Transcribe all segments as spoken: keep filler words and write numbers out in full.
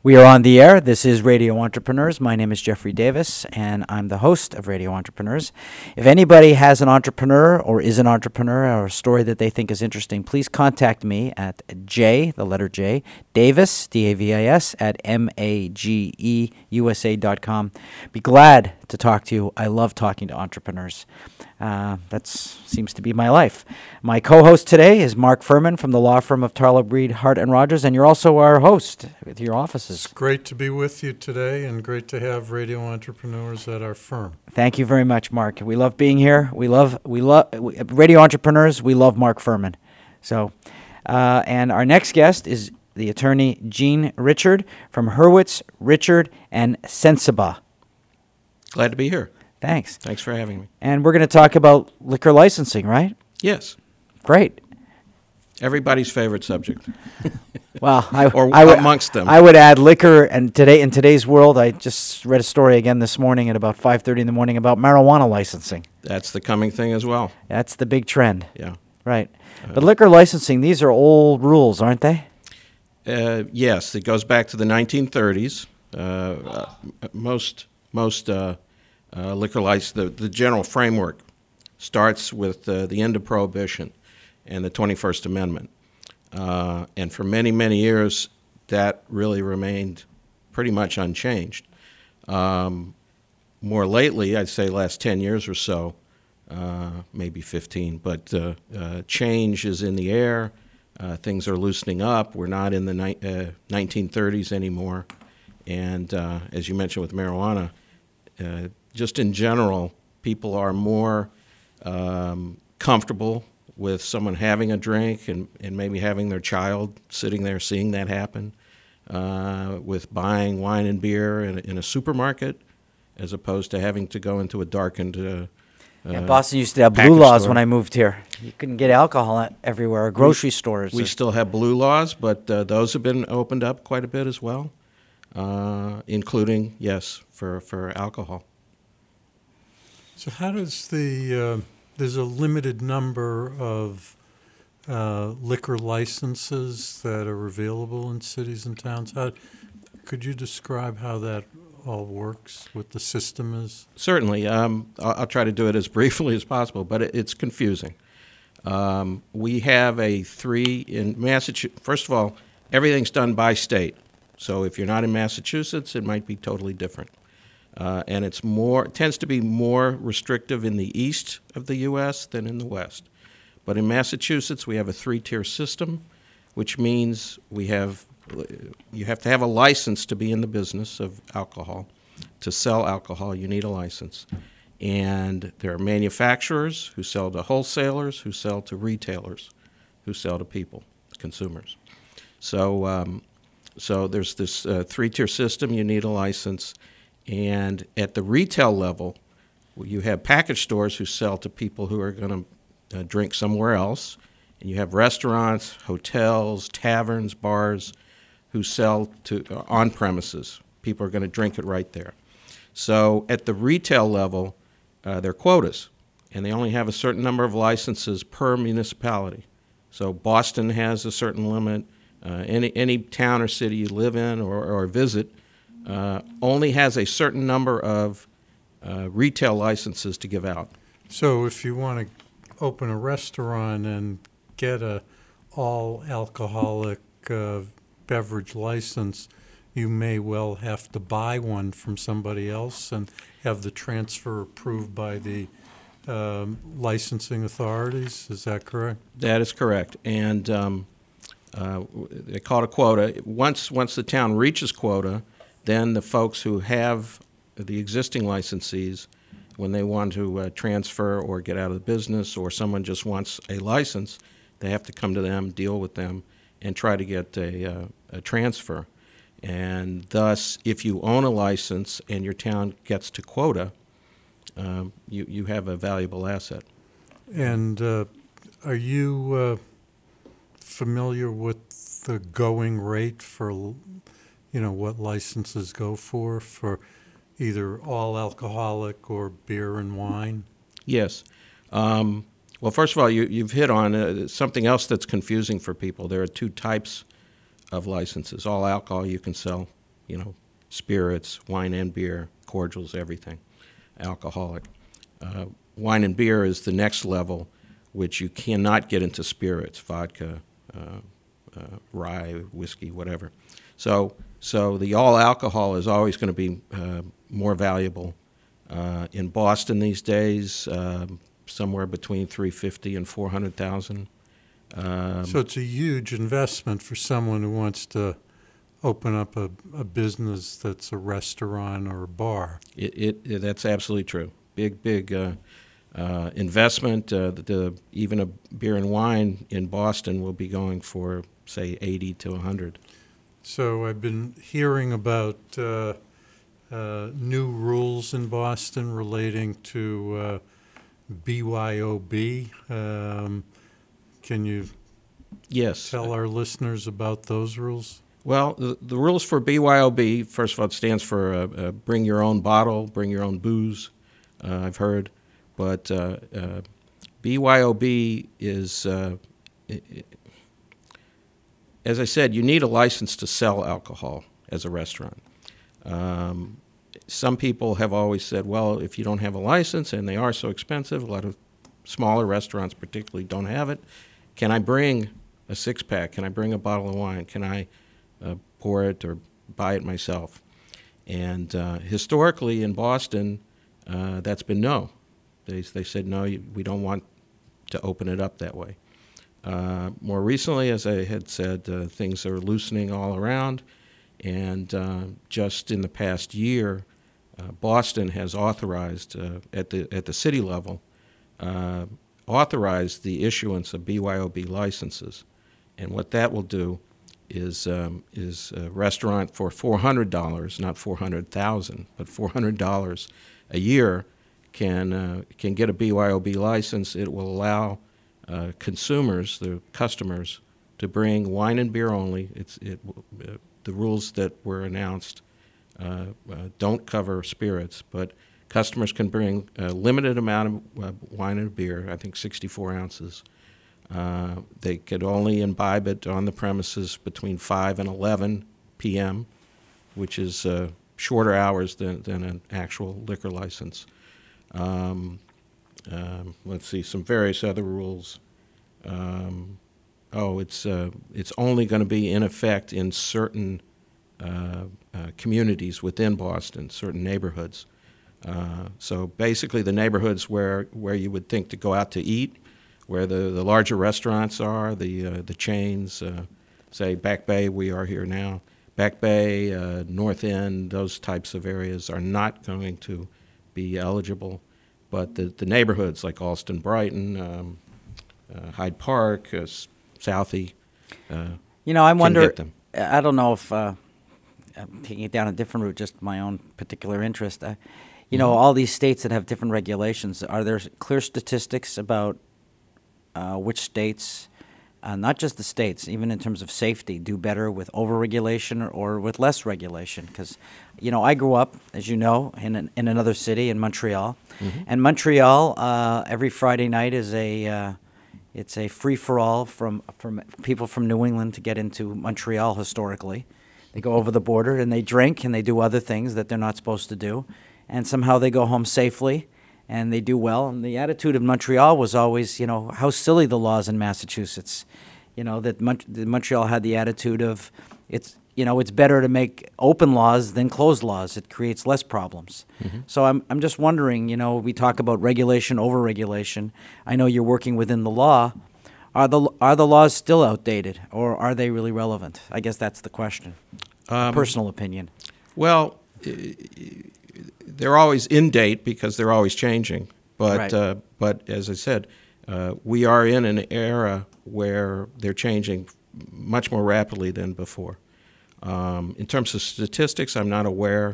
We are on the air. This is Radio Entrepreneurs. My name is Jeffrey Davis, and I'm the host of Radio Entrepreneurs. If anybody has an entrepreneur or is an entrepreneur or a story that they think is interesting, please contact me at J, the letter J, Davis, D A V I S, at M A G E U S A dot com. Be glad to talk to you. I love talking to entrepreneurs. Uh, that seems to be my life. My co-host today is Mark Furman from the law firm of Tarlow, Breed, Hart and Rogers, and you're also our host with your offices. It's great to be with you today and great to have Radio Entrepreneurs at our firm. Thank you very much, Mark. We love being here. We love we love Radio Entrepreneurs. We love Mark Furman. So, uh, and our next guest is the attorney Gene Richard from Hurwitz, Richard and Sensiba. Glad to be here. Thanks. Thanks for having me. And we're going to talk about liquor licensing, right? Yes. Great. Everybody's favorite subject. Well, I, or I would, amongst them. I would add liquor, and today in today's world, I just read a story again this morning at about five thirty in the morning about marijuana licensing. That's the coming thing as well. That's the big trend. Yeah. Right. Uh, but liquor licensing, these are old rules, aren't they? Uh, yes, it goes back to the nineteen thirties. Uh, uh, most most uh, uh, liquor license, the, the general framework starts with uh, the end of Prohibition and the twenty-first Amendment. Uh, and for many, many years, that really remained pretty much unchanged. Um, more lately, I'd say last ten years or so, uh, maybe fifteen, but uh, uh, change is in the air. Uh, things are loosening up. We're not in the ni- uh, nineteen thirties anymore. And uh, as you mentioned with marijuana, uh, just in general, people are more um, comfortable with someone having a drink and, and maybe having their child sitting there seeing that happen, uh, with buying wine and beer in a, in a supermarket as opposed to having to go into a darkened uh, Yeah, uh, Boston used to have blue laws when I moved here. You couldn't get alcohol at- everywhere, or grocery we, stores. We or, still have blue laws, but uh, those have been opened up quite a bit as well, uh, including, yes, for, for alcohol. So how does the, uh, there's a limited number of uh, liquor licenses that are available in cities and towns. How, could you describe how that all works, what the system is? Certainly. Um, I'll, I'll try to do it as briefly as possible, but it, it's confusing. Um, we have a three in Massachusetts. First of all, everything's done by state. So if you're not in Massachusetts, it might be totally different. Uh, and it's more it tends to be more restrictive in the east of the U S than in the west. But in Massachusetts, we have a three-tier system, which means we have you have to have a license to be in the business of alcohol. To sell alcohol, you need a license. And there are manufacturers who sell to wholesalers, who sell to retailers, who sell to people, consumers. So, um, so there's this uh, three-tier system. You need a license. And at the retail level, you have package stores who sell to people who are going to uh, drink somewhere else. And you have restaurants, hotels, taverns, bars who sell to uh, on premises. People are going to drink it right there. So at the retail level, uh, there are quotas, and they only have a certain number of licenses per municipality. So Boston has a certain limit. Uh, any any town or city you live in or, or visit uh, only has a certain number of uh, retail licenses to give out. So if you want to open a restaurant and get a all alcoholic uh, beverage license, you may well have to buy one from somebody else and have the transfer approved by the um, licensing authorities. Is that correct? That is correct. And um, uh, they call it a quota. Once once the town reaches quota, then the folks who have the existing licensees, when they want to uh, transfer or get out of the business, or someone just wants a license, they have to come to them, deal with them, and try to get a, uh, a transfer. And thus, if you own a license and your town gets to quota, um, you, you have a valuable asset. And uh, are you uh, familiar with the going rate for, you know, what licenses go for, for either all alcoholic or beer and wine? Yes. Um, well, first of all, you, you've hit on uh, something else that's confusing for people. There are two types of licenses. All alcohol you can sell you know, spirits, wine and beer, cordials, everything, alcoholic. Uh, wine and beer is the next level, which you cannot get into spirits, vodka, uh, uh, rye, whiskey, whatever. So, so the all alcohol is always going to be uh, more valuable. Uh, in Boston these days, um, somewhere between three hundred fifty and four hundred thousand. Um, So it's a huge investment for someone who wants to open up a, a business that's a restaurant or a bar. It, it, it that's absolutely true. Big, big uh, uh, investment. Uh, the, the even a beer and wine in Boston will be going for say eighty to a hundred. So I've been hearing about uh, uh, new rules in Boston relating to uh, B Y O B. Um, can you Yes. tell our listeners about those rules? Well, the, the rules for B Y O B, first of all, it stands for uh, uh, bring your own bottle, bring your own booze, uh, I've heard. But uh, uh, B Y O B is, uh, it, it, as I said, you need a license to sell alcohol as a restaurant. Um, some people have always said, well, if you don't have a license, and they are so expensive, a lot of smaller restaurants particularly don't have it, can I bring a six-pack? Can I bring a bottle of wine? Can I uh, pour it or buy it myself? And uh, historically in Boston, uh, that's been no. They, they said, no, you, we don't want to open it up that way. Uh, more recently, as I had said, uh, things are loosening all around. And uh, just in the past year, uh, Boston has authorized, uh, at the at the city level, uh, authorized the issuance of B Y O B licenses. And what that will do is um, is a restaurant for four hundred dollars, not four hundred thousand dollars, but four hundred dollars a year can uh, can get a B Y O B license. It will allow uh, consumers, the customers, to bring wine and beer only. It's it uh, the rules that were announced uh, uh, don't cover spirits, but customers can bring a limited amount of uh, wine and beer, I think sixty-four ounces. Uh, they could only imbibe it on the premises between five and eleven p.m., which is uh, shorter hours than, than an actual liquor license. Um, um, let's see, some various other rules. Um, oh, it's uh, it's only going to be in effect in certain uh, uh, communities within Boston, certain neighborhoods. Uh, so basically the neighborhoods where, where you would think to go out to eat, where the, the larger restaurants are, the uh, the chains, uh, say Back Bay, we are here now, Back Bay, uh, North End, those types of areas are not going to be eligible. But the, the neighborhoods like Alston, Brighton, um, uh, Hyde Park, uh, Southie, uh, You know, I can wonder, get them. I don't know if, uh, I'm taking it down a different route, just my own particular interest. Uh, you know, all these states that have different regulations, are there clear statistics about uh, which states, uh, not just the states, even in terms of safety, do better with over-regulation or, or with less regulation? Because, you know, I grew up, as you know, in an, in another city, in Montreal. Mm-hmm. And Montreal, uh, every Friday night is a... Uh, It's a free-for-all from from people from New England to get into Montreal historically. They go over the border and they drink and they do other things that they're not supposed to do. And somehow they go home safely and they do well. And the attitude of Montreal was always, you know, how silly the laws in Massachusetts. You know, that, Mon- that Montreal had the attitude of, it's, you know, it's better to make open laws than closed laws. It creates less problems. Mm-hmm. So I'm I'm just wondering, you know, we talk about regulation, over-regulation. I know you're working within the law. Are the are the laws still outdated, or are they really relevant? I guess that's the question. Um, Personal opinion. Well, i- i- they're always in date because they're always changing. But Right. uh, but as I said, uh, we are in an era where they're changing much more rapidly than before. Um, in terms of statistics, I'm not aware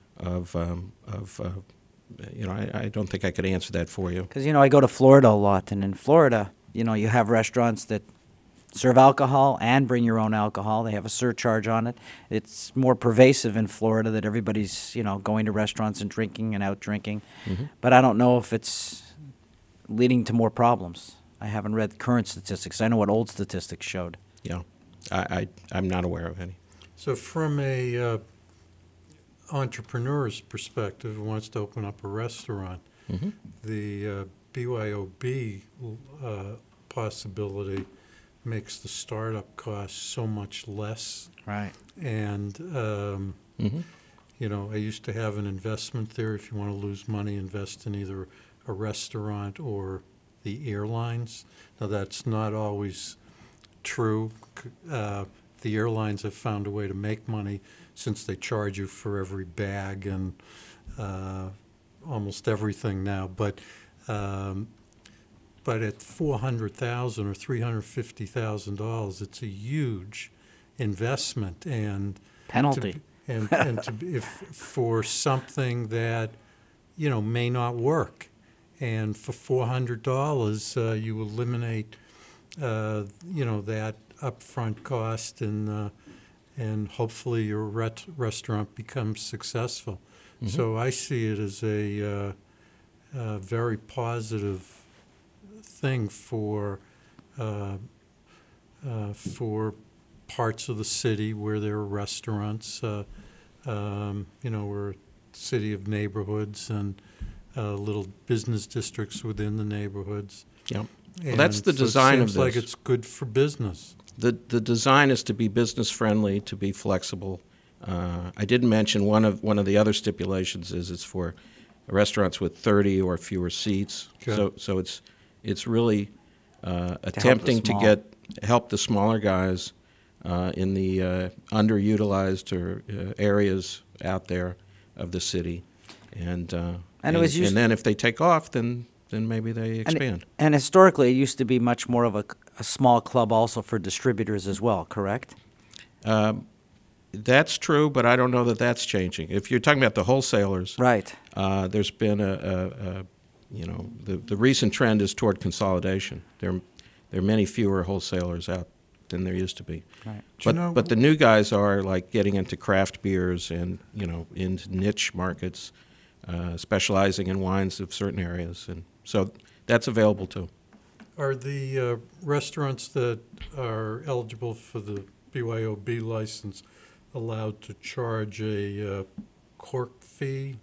of um, of uh, you know I, I don't think I could answer that for you. Because, you know, I go to Florida a lot, and in Florida, you know, you have restaurants that serve alcohol and bring your own alcohol. They have a surcharge on it. It's more pervasive in Florida that everybody's, you know, going to restaurants and drinking and out drinking. Mm-hmm. But I don't know if it's leading to more problems. I haven't read current statistics. I know what old statistics showed. Yeah, I, I I'm not aware of any. So from a uh, entrepreneur's perspective who wants to open up a restaurant, Mm-hmm. the uh, B Y O B uh, possibility makes the startup cost so much less. Right. And, um, Mm-hmm. you know, I used to have an investment there. If you want to lose money, invest in either a restaurant or the airlines. Now, that's not always true. C- Uh, the airlines have found a way to make money since they charge you for every bag and uh, almost everything now. But um, but at four hundred thousand or three hundred fifty thousand dollars, it's a huge investment and to Penalty. be- and and to be, if for something that you know may not work, and for four hundred dollars uh, you eliminate uh, you know that upfront cost and uh, and hopefully your ret- restaurant becomes successful. Mhm. So I see it as a, uh, a very positive thing for uh, uh, for parts of the city where there are restaurants. Uh, um, you know, we're a city of neighborhoods and uh, little business districts within the neighborhoods. Yep. Well, that's And the so design it of seems like this. it's good for business. The the design is to be business friendly, to be flexible. Uh, I didn't mention one of one of the other stipulations is it's for restaurants with thirty or fewer seats. Okay. So so it's it's really uh, attempting to small. get help the smaller guys uh, in the uh, underutilized or uh, areas out there of the city, and uh, And it was used- and then if they take off, then then maybe they And, expand. and historically, it used to be much more of a, a small club also for distributors as well, correct? Um, That's true, but I don't know that that's changing. If you're talking about the wholesalers, Right. uh, there's been a, a, a you know, the, the recent trend is toward consolidation. There, there are many fewer wholesalers out than there used to be. Right. Do you But, know- but the new guys are like getting into craft beers and, you know, into niche markets, uh, specializing in wines of certain areas. And so that's available too. Are the uh, restaurants that are eligible for the B Y O B license allowed to charge a uh, cork fee?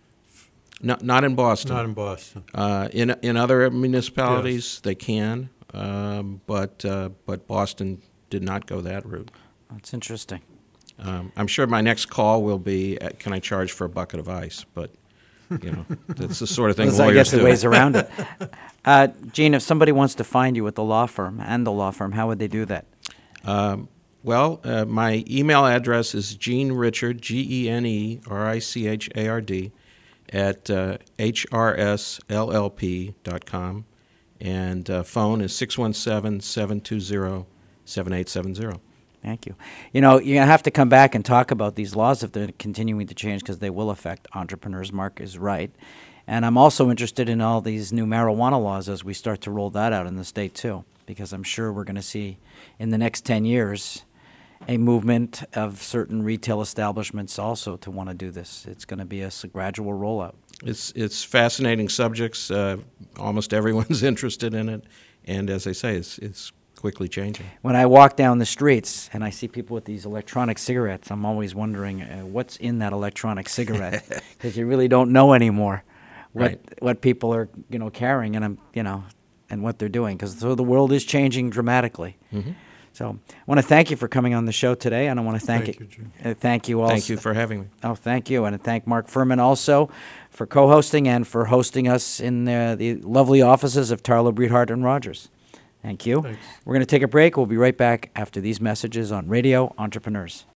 Not, not in Boston. Not in Boston. Uh, in in other municipalities, they can, um, but uh, but Boston did not go that route. That's interesting. Um, I'm sure my next call will be, uh, can I charge for a bucket of ice? But you know, that's the sort of thing There's, I lawyers guess, the do. ways around it. Uh, Gene, if somebody wants to find you at the law firm and the law firm, how would they do that? Um, well, uh, my email address is Gene Richard, G E N E R I C H A R D, at uh, H R S L L P dot com, and uh, phone is six one seven, seven two zero, seven eight seven zero. Thank you. You know, you're going to have to come back and talk about these laws if they're continuing to change because they will affect entrepreneurs. Mark is right. And I'm also interested in all these new marijuana laws as we start to roll that out in the state too, because I'm sure we're going to see in the next ten years a movement of certain retail establishments also to want to do this. It's going to be a s- gradual rollout. It's it's fascinating subjects. Uh, almost everyone's interested in it, and as I say, it's it's quickly changing. When I walk down the streets and I see people with these electronic cigarettes, I'm always wondering uh, what's in that electronic cigarette, because you really don't know anymore what Right. what people are you know carrying and um, you know and what they're doing, because so the world is changing dramatically. Mm-hmm. So I want to thank you for coming on the show today, and I want to thank, Thank you, you, Jim. uh, thank you also. Thank you for having me. Oh, thank you, and thank Mark Furman also for co-hosting and for hosting us in uh, the lovely offices of Tarlow, Breithart, and Rogers. Thank you. Thanks. We're going to take a break. We'll be right back after these messages on Radio Entrepreneurs.